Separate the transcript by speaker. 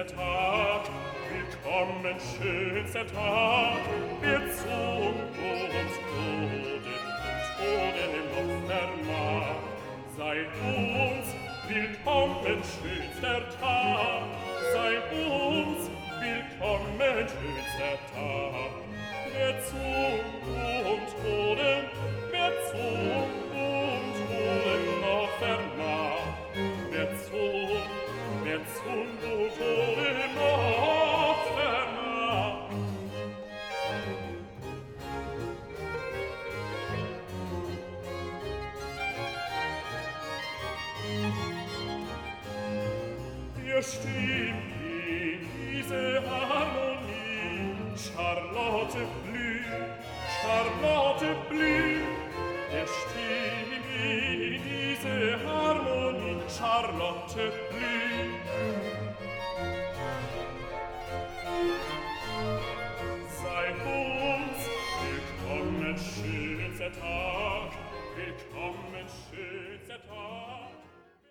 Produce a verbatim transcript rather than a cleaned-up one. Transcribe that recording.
Speaker 1: schönster Tag, willkommen, schönster Tag, wer zu uns Tode und Tode noch vermag. Sei uns willkommen, schönster Tag, sei uns willkommen, schönster Tag, wer zu uns Tode, wer zu uns Tode noch vermag, wer zu, wer zu Tode noch vermag. Wir stimmen in diese Harmonie, Charlotte blüht, Charlotte blüht. Wir stimmen in diese Harmonie, Charlotte blüht.